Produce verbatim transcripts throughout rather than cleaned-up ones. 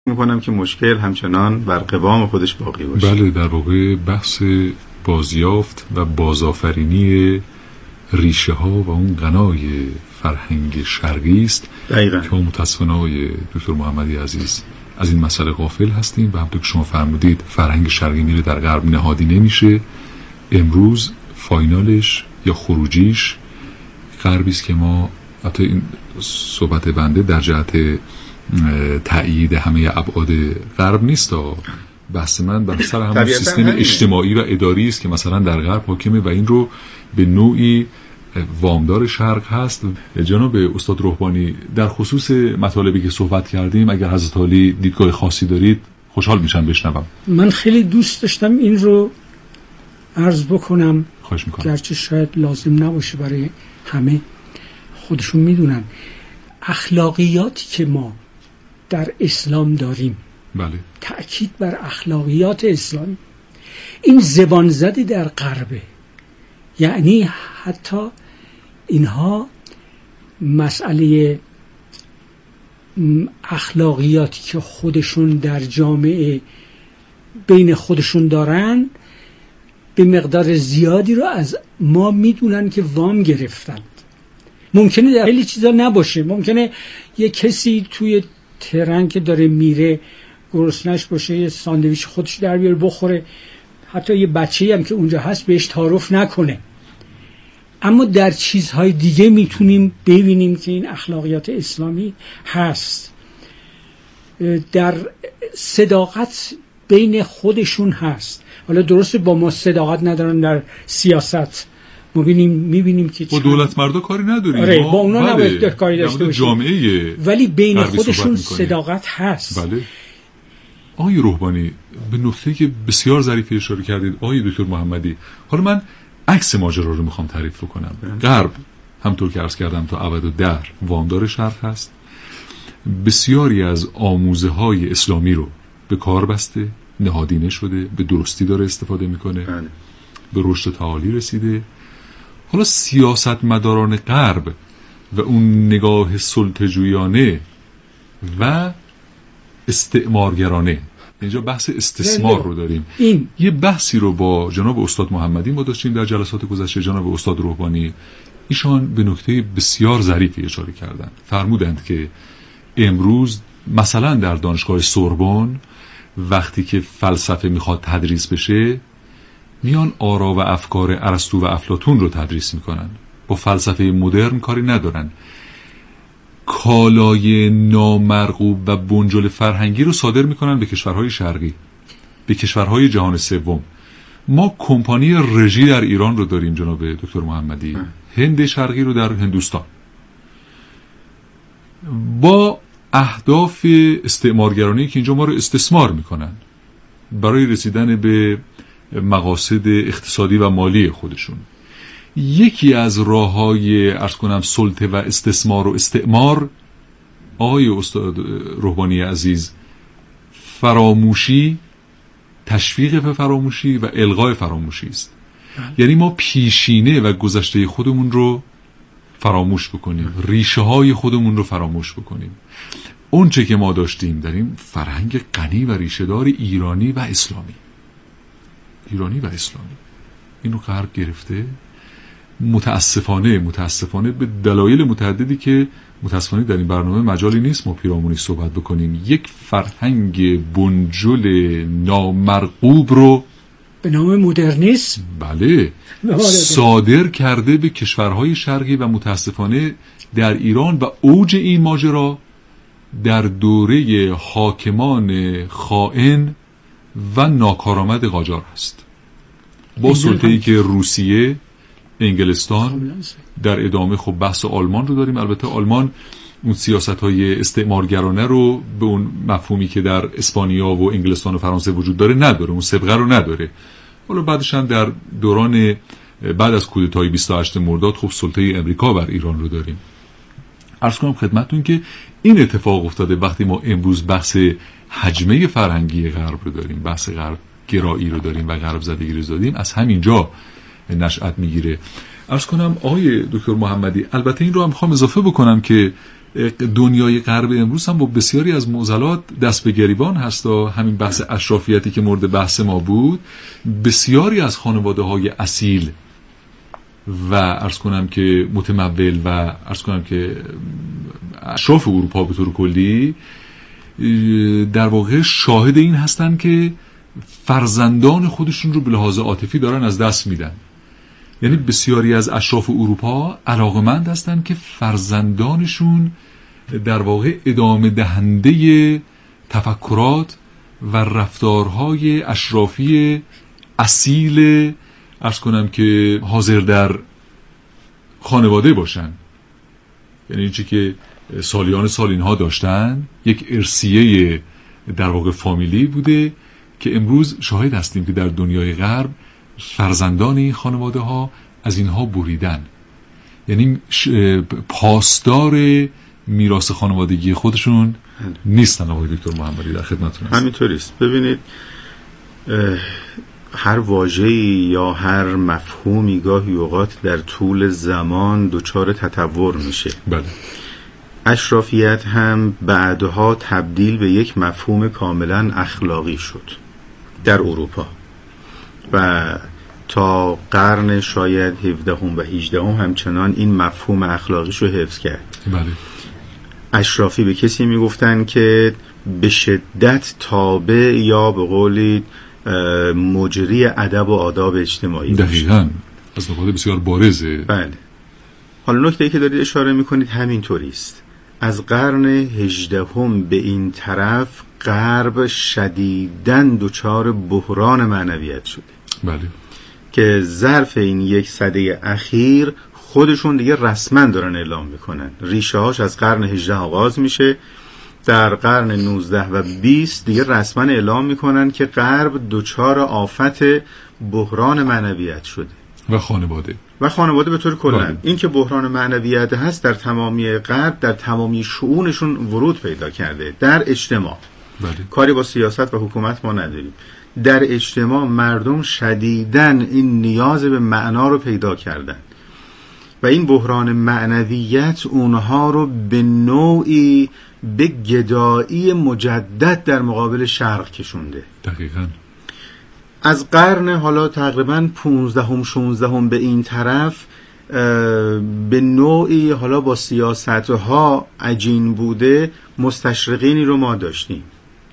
میکنم که مشکل همچنان بر قوام خودش باقی باشه. بله، در واقع بحث بازیافت و بازآفرینی ریشه ها و اون غنای فرهنگ شرقی است دقیقاً که ما متاسفانه آقای دکتر محمدی عزیز از این مسئله غافل هستیم و همونطور که شما فرمودید فرهنگ شرقی میره در غرب نهادی نمیشه. امروز فاینالش یا خروجیش غربی است که ما حتی این صحبت بنده در جهت تأیید همه ابعاد غرب نیست. بحث من بر سر همون سیستم اجتماعی و اداری است که مثلا در غرب حاکمه و این رو به نوعی وامدار شرق هست. جناب استاد رهبانی، در خصوص مطالبی که صحبت کردیم اگر حضرت عالی دیدگاه خاصی دارید خوشحال میشم بشنوم. من خیلی دوست داشتم این رو عرض بکنم، خواهش میکنم، گرچه شاید لازم نباشه برای همه، خودشون میدونن. اخلاقیاتی که ما در اسلام داریم، بله، تأکید بر اخلاقیات اسلامی، این زبان زدی در غربه. یعنی حتی اینها مسئله اخلاقیاتی که خودشون در جامعه بین خودشون دارن به مقدار زیادی رو از ما میدونن که وام گرفتن. ممکنه در خیلی چیزا نباشه، ممکنه یه کسی توی ترن که داره میره گرسنش باشه یه ساندویچ خودش در بیاره بخوره، حتی یه بچه‌ای هم که اونجا هست بهش تعارف نکنه. اما در چیزهای دیگه میتونیم ببینیم که این اخلاقیات اسلامی هست. در صداقت بین خودشون هست. حالا درسته با ما صداقت ندارن در سیاست، ما ببینیم میبینیم که با دولت مردا کاری نداریم. آره، با اونا نباید کاری داشته باشیم، جامعه ولی بین خودشون صداقت هست. بله. آقای رهبانی به نکته که بسیار ظریفی اشاره کردید آقای دکتر محمدی. حالا من عکس ماجرا رو میخوام تعریف کنم. غرب همطور که عرض کردم تا ابد و در وامدار شرق هست. بسیاری از آموزه های اسلامی رو به کار بسته، نهادینه شده، به درستی داره استفاده میکنه، به رشد تعالی رسیده. حالا سیاستمداران غرب و اون نگاه سلطه‌جویانه و استعمارگرانه، اینجا بحث استثمار رو داریم. این یه بحثی رو با جناب استاد محمدی ما داشتیم در جلسات گذشته. جناب استاد رهبانی ایشان به نکته بسیار ظریفی اشاره کردند. فرمودند که امروز مثلا در دانشگاه سوربن وقتی که فلسفه میخواد تدریس بشه میان آرا و افکار ارسطو و افلاطون رو تدریس میکنن، با فلسفه مدرن کاری ندارن. کالای نامرغوب و بنجل فرهنگی رو صادر میکنن به کشورهای شرقی، به کشورهای جهان سوم. ما کمپانی رژی در ایران رو داریم جناب دکتر محمدی، هند شرقی رو در هندوستان، با اهداف استعمارگرانی که اینجا ما رو استثمار میکنن برای رسیدن به مقاصد اقتصادی و مالی خودشون. یکی از راه‌های عرض کنم سلطه و استثمار و استعمار آقای استاد رهبانی عزیز فراموشی، تشویق به فراموشی و الغای فراموشی است. یعنی ما پیشینه و گذشته خودمون رو فراموش بکنیم، ریشه های خودمون رو فراموش بکنیم. اون چه که ما داشتیم در این فرهنگ غنی و ریشه دار ایرانی و اسلامی، ایرانی و اسلامی، اینو غرب گرفته. متاسفانه متاسفانه به دلایل متعددی که متاسفانه در این برنامه مجالی نیست ما پیرامونی صحبت بکنیم، یک فرهنگ بنجل نامرغوب رو به نام مدرنیسم بله صادر کرده به کشورهای شرقی و متاسفانه در ایران و اوج این ماجرا در دوره حاکمان خائن و ناکارآمد قاجار هست، با سلطه‌ای که روسیه، انگلستان، در ادامه خب بحث آلمان رو داریم. البته آلمان اون سیاست‌های استعمارگرانه رو به اون مفهومی که در اسپانیا و انگلستان و فرانسه وجود داره نداره، اون سابقه رو نداره. حالا بعدش هم در دوران بعد از کودتای بیست و هشتم مرداد خب سلطه امریکا بر ایران رو داریم. عرض کنم خدمتتون که این اتفاق افتاده وقتی ما امروز بحث حجمه فرهنگی غرب رو داریم، بحث غرب گرایی رو داریم و غرب زدگی رو داریم، از همینجا نشأت میگیره. عرض کنم آقای دکتر محمدی، البته این رو هم میخوام اضافه بکنم که دنیای غرب امروز هم با بسیاری از معضلات دست به گریبان هست و همین بحث اشرافیتی که مورد بحث ما بود، بسیاری از خانواده های اصیل و عرض کنم که متمول و عرض کنم که اشراف اروپا به طور کلی در واقع شاهد این هستن که فرزندان خودشون رو به لحاظ عاطفی دارن از دست میدن. یعنی بسیاری از اشراف اروپا علاقمند هستن که فرزندانشون در واقع ادامه دهنده تفکرات و رفتارهای اشرافی اصیل عرض کنم که حاضر در خانواده باشن. یعنی اینچه که سالیان سالینها داشتن یک ارثیه در واقع فامیلی بوده که امروز شاهد هستیم که در دنیای غرب فرزندان این خانواده ها از اینها بریدن. یعنی پاسدار میراث خانوادگی خودشون نیستن. آقای دکتر محمدی در خدمتتون هستم. همینطوری است. ببینید هر واژه‌ای یا هر مفهومی گاهی اوقات در طول زمان دچار تطور میشه. بله. اشرافیت هم بعدها تبدیل به یک مفهوم کاملا اخلاقی شد در اروپا و تا قرن شاید هفدهم و هجدهم همچنان این مفهوم اخلاقیش رو حفظ کرد. بله. اشرافی به کسی میگفتن که به شدت تابع یا به قولی مجری ادب و آداب اجتماعی. دقیقاً از نکات بسیار بارزه. بله. حالا نکته‌ای که دارید اشاره میکنید همینطوری است. از قرن هجدهم به این طرف غرب شدیداً دچار بحران معنویت شده. بله. که ظرف این یک سده اخیر خودشون دیگه رسما دارن اعلام میکنن. ریشه هاش از قرن هجدهم آغاز میشه. در قرن نوزده و بیست دیگه رسما اعلام میکنن که غرب دچار آفت بحران معنویت شده و خانواده و خانواده به طور کلا. این که بحران معنویت هست در تمامی غرب، در تمامی شؤونشون ورود پیدا کرده. در اجتماع بله. کاری با سیاست و حکومت ما نداریم. در اجتماع مردم شدیداً این نیاز به معنا رو پیدا کردن و این بحران معنویت اونها رو به نوعی به گدایی مجدد در مقابل شرق کشونده. دقیقاً. از قرن حالا تقریباً پونزدهم شونزدهم به این طرف به نوعی حالا با سیاستها عجین بوده مستشرقینی رو ما داشتیم.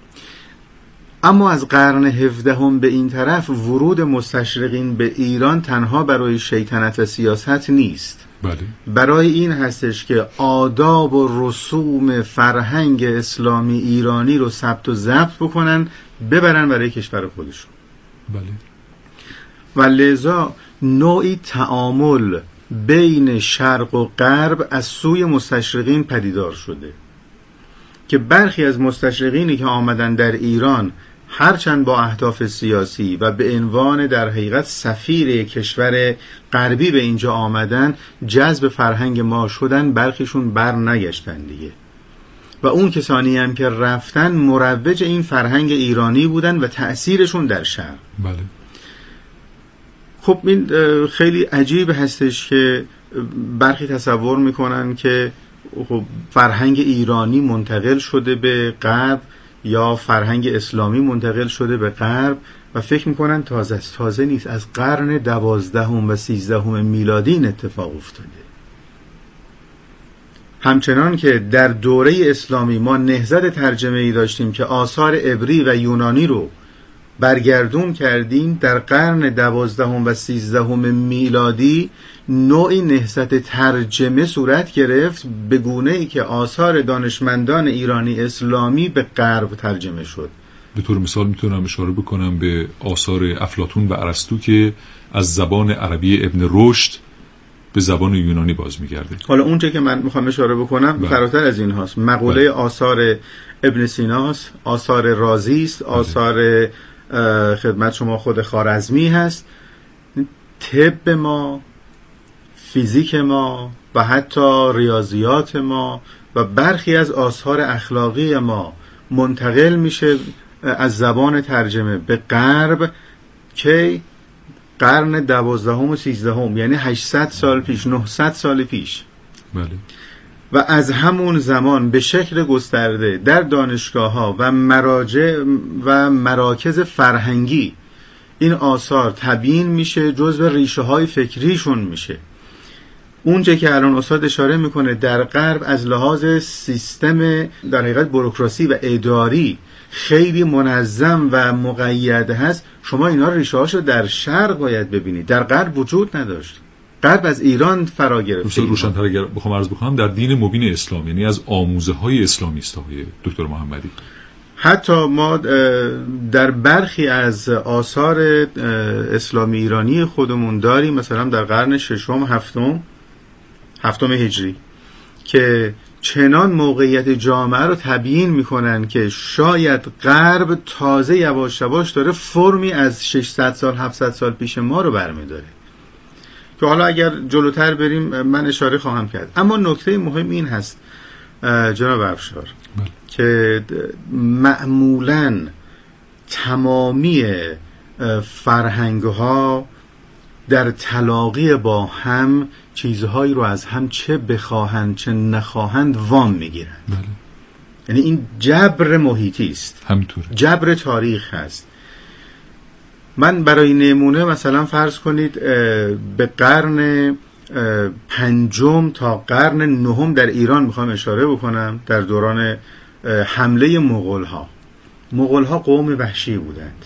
اما از قرن هفدهم به این طرف ورود مستشرقین به ایران تنها برای شیطنت و سیاست نیست. بله. برای این هستش که آداب و رسوم فرهنگ اسلامی ایرانی رو ثبت و ضبط بکنن ببرن برای کشور خودشون. بله. و لذا نوعی تعامل بین شرق و غرب از سوی مستشرقین پدیدار شده که برخی از مستشرقینی که آمدن در ایران هرچند با اهداف سیاسی و به عنوان در حقیقت سفیر کشور غربی به اینجا آمدن جذب فرهنگ ما شدن، برخیشون بر نگشتن دیگه و اون کسانی هم که رفتن مروج این فرهنگ ایرانی بودن و تأثیرشون در شرق. بله. خب این خیلی عجیب هستش که برخی تصور میکنن که خب فرهنگ ایرانی منتقل شده به غرب یا فرهنگ اسلامی منتقل شده به غرب و فکر میکنن تازه است. تازه نیست. از قرن دوازدهم و سیزدهم میلادی این اتفاق افتاده. همچنان که در دوره اسلامی ما نهضت ترجمه ای داشتیم که آثار عبری و یونانی رو برگردون کردیم، در قرن دوازدهم و سیزدهم میلادی نوعی نهضت ترجمه صورت گرفت به گونه‌ای که آثار دانشمندان ایرانی اسلامی به غرب ترجمه شد. به طور مثال میتونم اشاره بکنم به آثار افلاطون و ارسطو که از زبان عربی ابن رشد به زبان یونانی باز میگرده. حالا اونچه که من میخوام اشاره بکنم بله. فراتر از این هاست. مقوله بله. آثار ابن سیناست، آثار رازی است، بله. آثار خدمت شما خود خوارزمی هست. طب ما، فیزیک ما و حتی ریاضیات ما و برخی از آثار اخلاقی ما منتقل میشه از زبان ترجمه به غرب که قرن دوازدهم و سیزدهم، یعنی هشتصد سال پیش، نهصد سال پیش. بله. و از همون زمان به شکل گسترده در دانشگاه‌ها و مراجع و مراکز فرهنگی این آثار تبیین میشه، جزو ریشه های فکریشون میشه. اونجا که الان استاد اشاره میکنه در غرب از لحاظ سیستم در حقیقت بوروکراسی و اداری خیلی منظم و مقید هست، شما اینا ریشه هاشو در شرق باید ببینید، در غرب وجود نداشت. غرب از ایران فرا گرفته. روشن‌تر اگر بخوام عرض بکنم در دین مبین اسلام، یعنی از آموزه های اسلامی است های دکتر محمدی. حتی ما در برخی از آثار اسلامی ایرانی خودمون داریم، مثلا در قرن ششم هفتم هفتم هجری که چنان موقعیت جامعه رو تبیین میکنن که شاید غرب تازه یواش یواش داره فرمی از ششصد سال هفتصد سال پیش ما رو برمیداره، که حالا اگر جلوتر بریم من اشاره خواهم کرد. اما نکته مهم این هست جناب افشار که معمولاً تمامی فرهنگ‌ها در تلاقی با هم چیزهایی رو از هم چه بخواهند چه نخواهند وام میگیرند. بله. یعنی این جبر محیطی است، همطور جبر تاریخ هست. من برای نمونه مثلا فرض کنید به قرن پنجم تا قرن نهم در ایران میخوام اشاره بکنم. در دوران حمله مغول‌ها، مغول‌ها قوم وحشی بودند،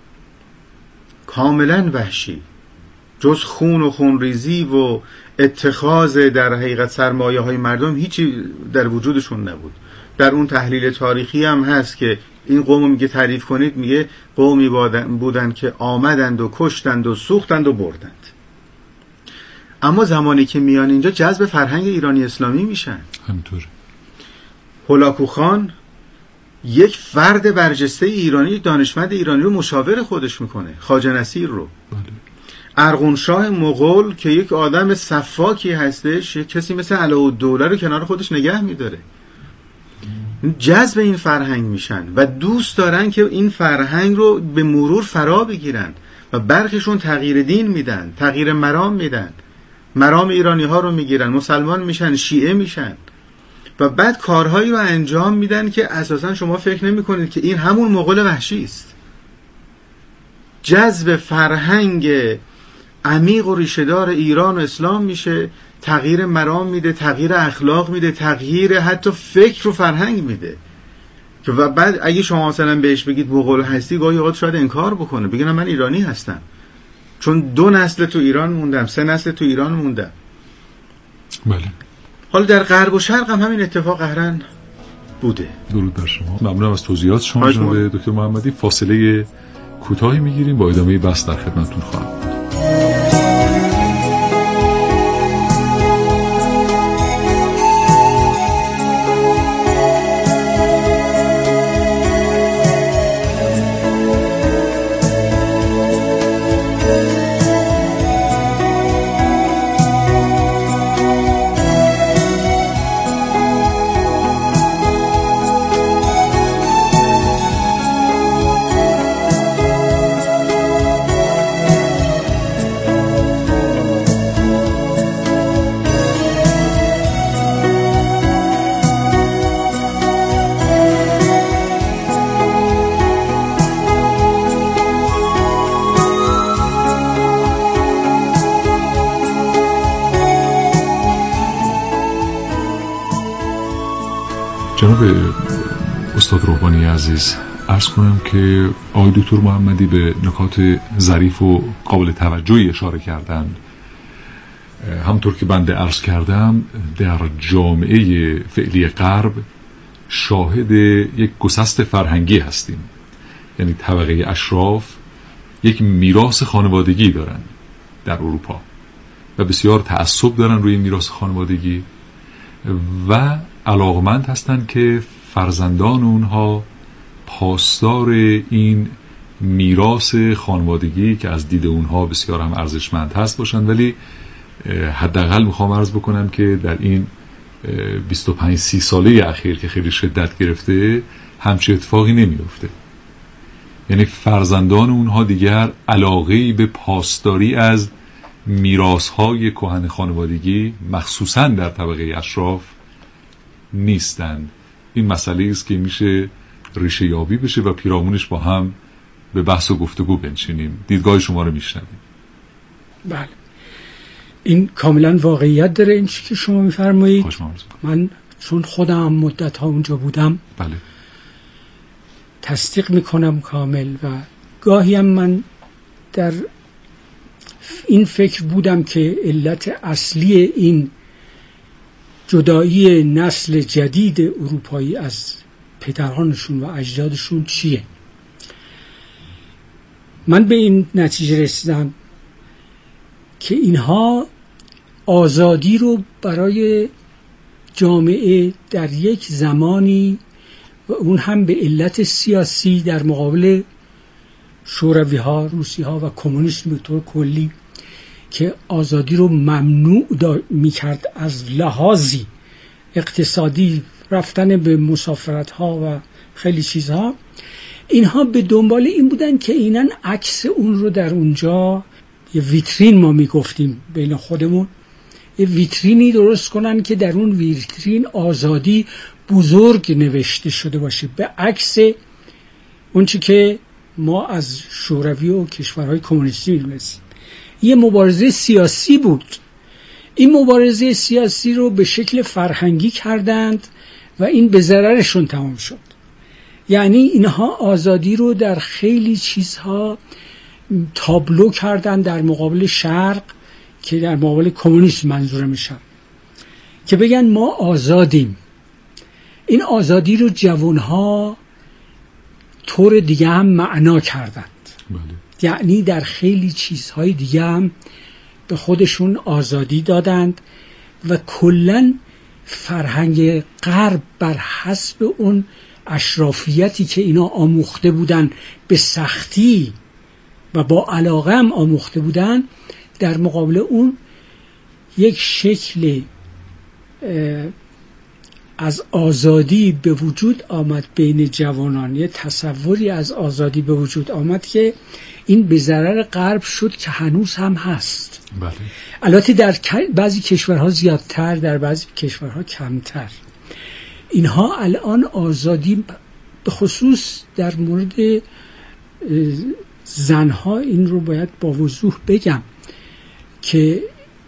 کاملا وحشی، جز خون و خونریزی و اتخاذ در حقیقت سرمایه های مردم هیچی در وجودشون نبود. در اون تحلیل تاریخی هم هست که این قوم میگه تعریف کنید، میگه قومی بودن که آمدند و کشتند و سوختند و بردند. اما زمانی که میان اینجا جذب فرهنگ ایرانی اسلامی میشن. همینطور هولاکو خان یک فرد برجسته ایرانی، دانشمند ایرانی رو مشاور خودش میکنه، خواجه نصیر رو. بله. ارغنشاه مغول که یک آدم صفاکی هستش، یک کسی مثل علاءالدوله رو کنار خودش نگه میداره. جذب این فرهنگ میشن و دوست دارن که این فرهنگ رو به مرور فرا بگیرن و برخیشون تغییر دین میدن، تغییر مرام میدن، مرام ایرانی ها رو میگیرن، مسلمان میشن، شیعه میشن و بعد کارهایی رو انجام میدن که اساسا شما فکر نمی کنید که این همون مغول وحشی است. جذب فرهنگ عمیق و ریشه‌دار ایران و اسلام میشه، تغییر مرام میده، تغییر اخلاق میده، تغییر حتی فکر و فرهنگ میده. و بعد اگه شما مثلا بهش بگید مغول هستی، گاهی اوقات شاید انکار بکنه، بگه من ایرانی هستم، چون دو نسل تو ایران موندم، سه نسل تو ایران موندم. بله. حالا در غرب و شرق هم همین اتفاق قهرن بوده. درود بر شما. ممنونم از توضیحات شما جناب دکتر محمدی. فاصله کوتاهی میگیریم، با ادامه بحث در خدمتتون خواهم بود. جناب استاد روحانی عزیز، عرض کنم که آقای دکتر محمدی به نکات ظریف و قابل توجهی اشاره کردند. همونطور که بنده عرض کردم، در جامعه فعلی غرب شاهد یک گسست فرهنگی هستیم. یعنی طبقه اشراف یک میراث خانوادگی دارن در اروپا و بسیار تعصب دارن روی میراث خانوادگی و علاقمند هستند که فرزندان اونها پاسدار این میراث خانوادگی که از دید اونها بسیار هم ارزشمند هست باشند. ولی حداقل میخوام عرض بکنم که در این بیست و پنج سی ساله اخیر که خیلی شدت گرفته همچه اتفاقی نمیفته. یعنی فرزندان اونها دیگر علاقه‌ای به پاسداری از میراث‌های کهن خانوادگی مخصوصاً در طبقه اشراف نیستند. این مسئله است که میشه ریشه یابی بشه و پیرامونش با هم به بحث و گفتگو بنشینیم. دیدگاه شما رو میشنویم. بله، این کاملا واقعیت داره این چیزی که شما میفرمایید. من چون خودم مدت ها اونجا بودم بله تصدیق میکنم کامل. و گاهی هم من در این فکر بودم که علت اصلی این جدایی نسل جدید اروپایی از پدرانشون و اجدادشون چیه. من به این نتیجه رسیدم که اینها آزادی رو برای جامعه در یک زمانی و اون هم به علت سیاسی در مقابل شوروی ها، روسی ها و کمونیسم به طور کلی که آزادی رو ممنوع می کرد از لحاظی اقتصادی، رفتن به مسافرت ها و خیلی چیزها، اینها به دنبال این بودن که اینن عکس اون رو در اونجا یه ویترین، ما می گفتیم بین خودمون، یه ویترینی درست کنن که در اون ویترین آزادی بزرگ نوشته شده باشه، به عکس اون چی که ما از شوروی و کشورهای کمونیستی می‌دونستیم. یه مبارزه سیاسی بود. این مبارزه سیاسی رو به شکل فرهنگی کردند و این به ضررشون تمام شد. یعنی اینها آزادی رو در خیلی چیزها تابلو کردن در مقابل شرق، که در مقابل کمونیسم منظور میشن، که بگن ما آزادیم. این آزادی رو جوانها طور دیگه هم معنا کردند. بله. یعنی در خیلی چیزهای دیگه هم به خودشون آزادی دادند و کلن فرهنگ غرب بر حسب اون اشرافیتی که اینا آموخته بودن به سختی و با علاقه هم آموخته بودن، در مقابل اون یک شکل از آزادی به وجود آمد بین جوانان، یه تصوری از آزادی به وجود آمد که این به ضرر غرب شد که هنوز هم هست. بله. البته در بعضی کشورها زیادتر، در بعضی کشورها کمتر. اینها الان آزادی، به خصوص در مورد زنها این رو باید با وضوح بگم که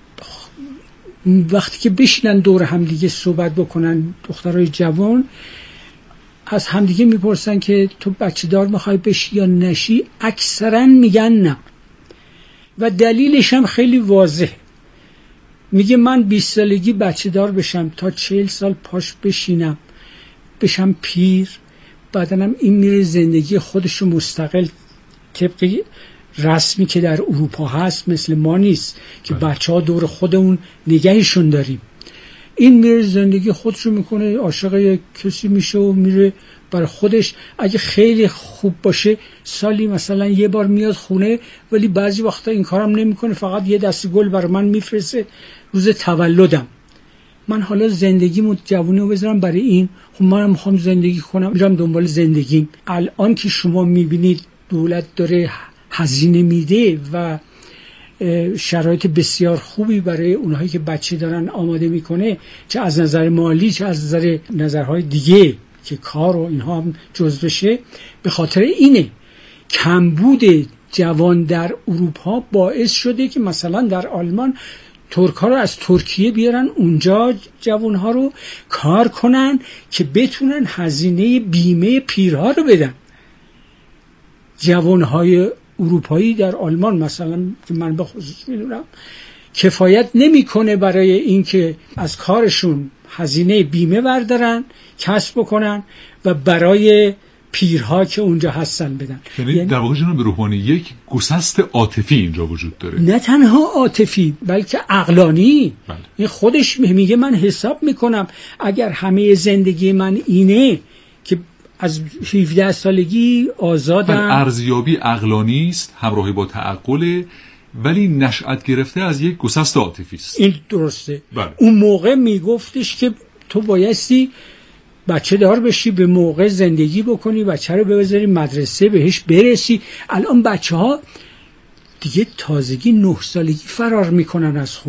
وقتی که بشینن دور همدیگه صحبت بکنن، دخترای جوان از همدیگه میپرسن که تو بچه دار میخوای بشی یا نشی، اکثرا میگن نه. و دلیلش هم خیلی واضح، میگه من بیست سالگی بچه دار بشم تا چهل سال پاش بشینم بشم پیر، بعدنم این میره زندگی خودشو مستقل طبقی رسمی که در اروپا هست مثل ما نیست که بچه ها دور خودمون نگهشون داریم. این میره زندگی خودشو میکنه، عاشق یک کسی میشه و میره برای خودش. اگه خیلی خوب باشه سالی مثلا یه بار میاد خونه، ولی بعضی وقتا این کارم نمیکنه، فقط یه دسته گل برای من میفرسته روز تولدم. من حالا زندگیمو جوونیمو بذارم برای این، خب منم میخوام زندگی کنم، میرم دنبال زندگیم. الان که شما میبینید دولت داره هزینه میده و شرایط بسیار خوبی برای اونهایی که بچه دارن آماده میکنه، چه از نظر مالی چه از نظر نظرهای دیگه که کار و اینها هم جزو بشه، به خاطر اینه کمبود جوان در اروپا باعث شده که مثلا در آلمان ترک‌ها رو از ترکیه بیارن اونجا، جوانها رو کار کنن که بتونن هزینه بیمه پیرها رو بدن. جوانهای اروپایی در آلمان مثلا که من به خصوص میدونم کفایت نمیکنه برای اینکه از کارشون هزینه بیمه بردارن، کسب بکنن و برای پیرها که اونجا هستن بدن. یعنی در واقع جناب روحانی یک گسست عاطفی اینجا وجود داره، نه تنها عاطفی بلکه عقلانی. بله. این خودش میگه من حساب میکنم اگر همه زندگی من اینه که از هفده سالگی آزادم، ارزیابی عقلانی است همراهی با تعقل، ولی نشأت گرفته از یک گسست عاطفی است. این درسته. بله. اون موقع میگفتش که تو بایستی بچه دار بشی، به موقع زندگی بکنی، بچه رو بذاری مدرسه بهش برسی. الان بچه ها دیگه تازگی نه سالگی فرار میکنن از خونه.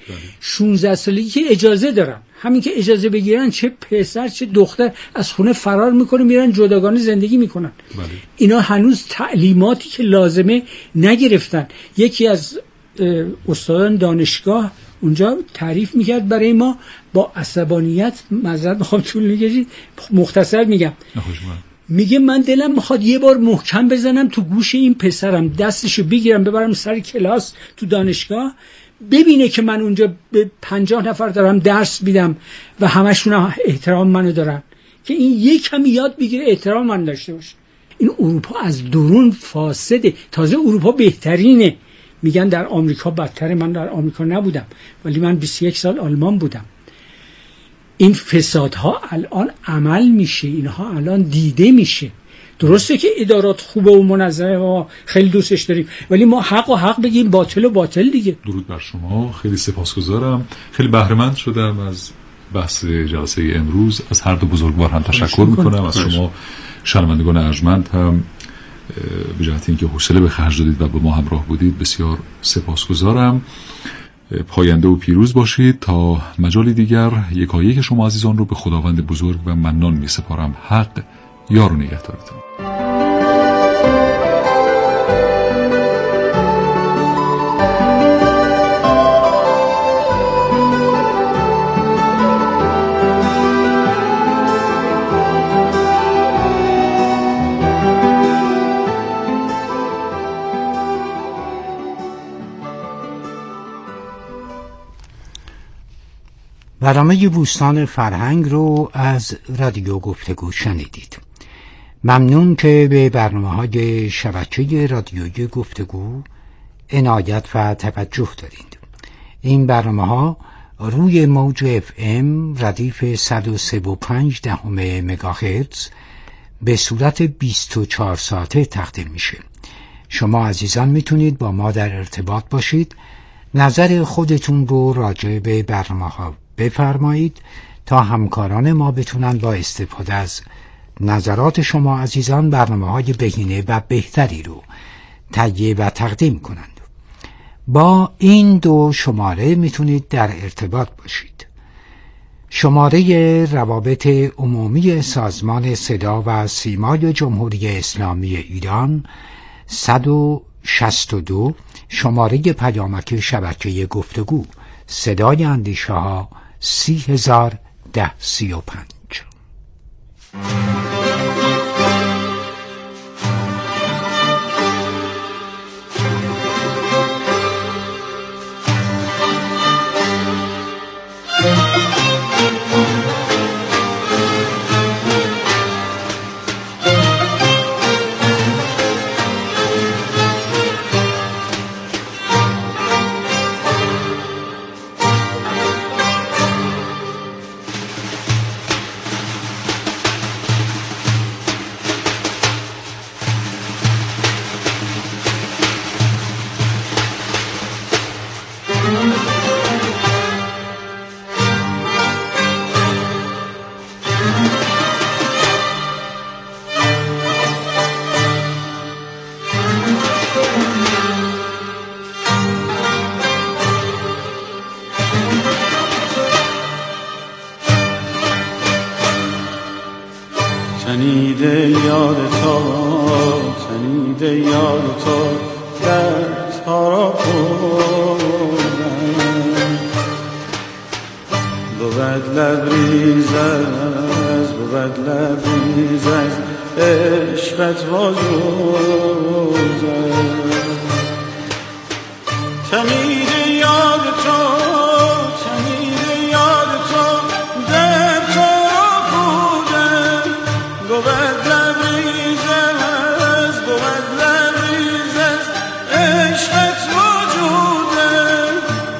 شانزده سالگی که اجازه دارن، همین که اجازه بگیرن چه پسر چه دختر از خونه فرار میکنه میرن جداگانه زندگی میکنن. بله. اینا هنوز تعلیماتی که لازمه نگرفتن. یکی از استادان دانشگاه اونجا تعریف میکرد برای ما با عصبانیت، معذرت میخوام طول میکشید مختصر میگم، میگه من دلم میخواد یه بار محکم بزنم تو گوش این پسرم، دستشو بگیرم ببرم سر کلاس تو دانشگاه، ببینه که من اونجا به پنجاه نفر دارم درس میدم و همشون احترام منو دارن، که این یک کمی یاد بگیره احترام من داشته باشه. این اروپا از درون فاسده. تازه اروپا بهترینه، میگن در آمریکا بدتره. من در آمریکا نبودم ولی من بیست و یک سال آلمان بودم. این فسادها الان عمل میشه، اینها الان دیده میشه. درسته که ادارات خوبه و منظمه و خیلی دوستش داریم، ولی ما حق و حق بگیم، باطل و باطل دیگه. درود بر شما، خیلی سپاسگزارم. خیلی بهره‌مند شدم از بحث جلسه امروز. از هر دو بزرگوار هم تشکر میکنم. از شما شنوندگان ارجمند هم به جهت اینکه حوصله به خرج دادید و با ما همراه بودید بسیار سپاسگزارم. پاینده و پیروز باشید. تا مجالی دیگر یکایک شما عزیزان رو به خداوند بزرگ و منان می سپارم. حق یار و نگهدارتون. برنامه بوستان فرهنگ رو از رادیو گفتگو شنیدید. ممنون که به برنامه‌های شبکه رادیویی گفتگو عنایت و توجه دارید. این برنامه‌ها روی موج اف ام ردیف صد و سه و پنج دهم مگاهرتز به صورت بیست و چهار ساعته تقدیم میشه. شما عزیزان میتونید با ما در ارتباط باشید، نظر خودتون رو راجع به برنامه‌ها بفرمایید تا همکاران ما بتونن با استفاده از نظرات شما عزیزان برنامه‌های بهینه و بهتری رو تهیه و تقدیم کنند. با این دو شماره میتونید در ارتباط باشید. شماره روابط عمومی سازمان صدا و سیمای جمهوری اسلامی ایران صد و شصت و دو، شماره پیامک شبکه گفتگو صدای اندیشه ها سی هزار ده سی و پنج. تنیده یاد تو، تنیده یاد تو در تارا بودم، بود لبریز از بود لبریز از عشقت وجودم. تنیده یاد تو، تنیده یاد تو در تارا بودم، بود لبریز از بود لبریز از عشقت وجودم.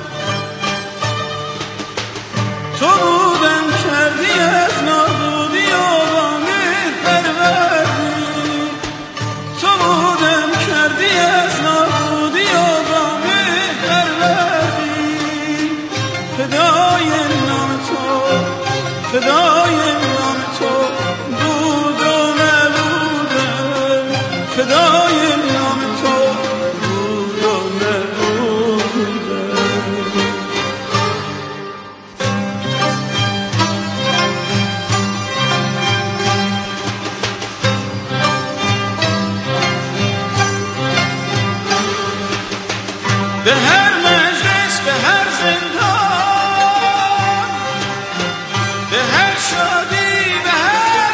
تو بودم کردی از نابودی و با مهر پروردی، تو بودم کردی از نابودی و با مهر پروردی. فدای نام تو، فدای نام تو بود و نبودم، فدای نام تو بود و نبودم. به هر مجلس، به هر زندان، به هر شادی، به هر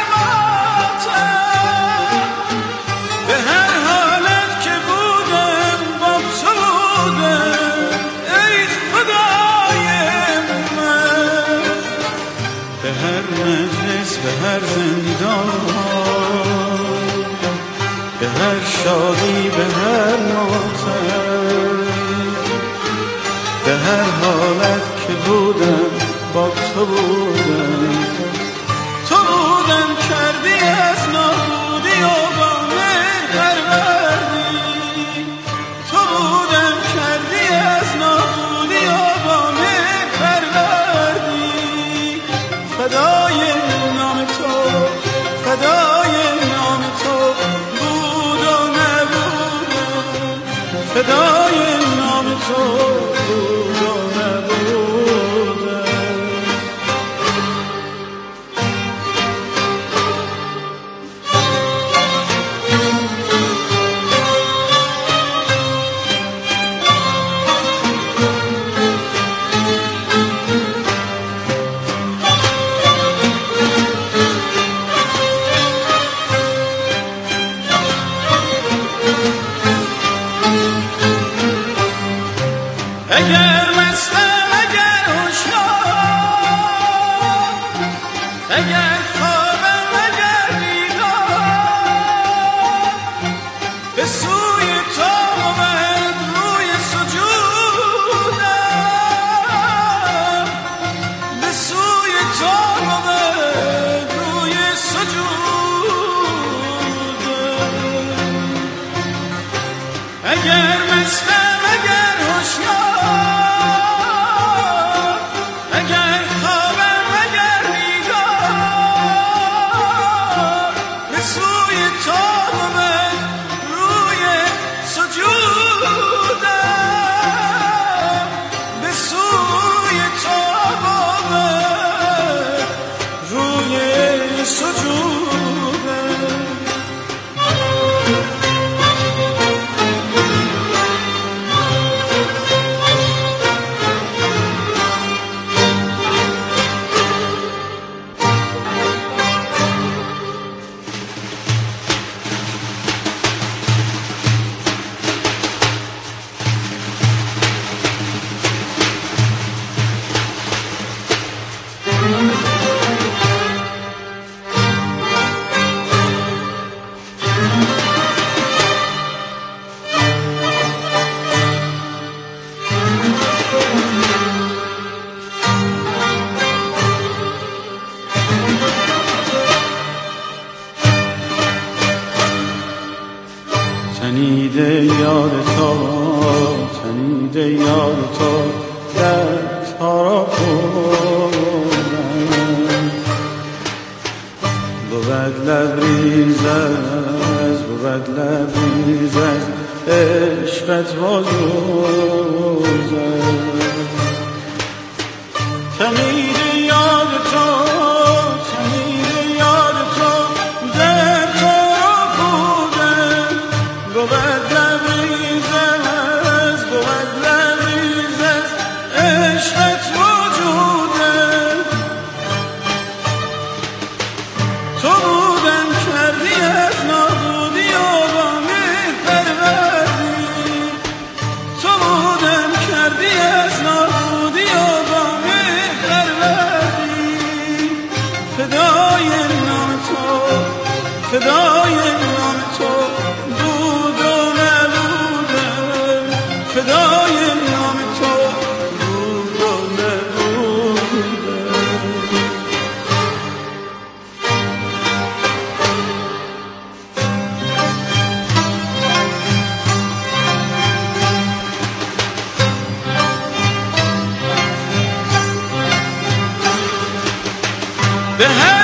ماتم، به هر حالت که بودم با تو بودم ای خدای من. به هر مجلس، به هر زندان، به هر شادی، به هر ماتم، به هر حالت که بودم با تو بودم. تو بودم کردی از نابودی و با مهر پروردی. تو بودم کردی از نابودی و با مهر پروردی. فدای نام تو، فدای نام تو بود و نبودم. فدای نام تو بود و نبودم. اگر مستم، اگر هوشیار، اگر خوابم، اگر بیدار، به سوی تو بود روی سجودم. به سوی تو بود روی سجودم. اگر مستم، اگر هوشیار، اگر خوابم، اگر بیدار، به سوی تو بود روی سجودم. به سوی تو بود روی سجودم. تنیده یاد تو، تنیده یاد تو در تارا بودم. بود لبریز از، بود لبریز از عشقت وازوزم. تنیده یاد تو، تنیده یاد تو در تارا بودم. بود لبریز از، بود لبریز از عشقت وجودم. تو بودم کردی از نابودی و با مهر پروردی. تو بودم کردی از نابودی و با مهر پروردی. فدای نام تو، فدای نام تو بود و نبودم. فدای نام تو بود و نبودم. به هر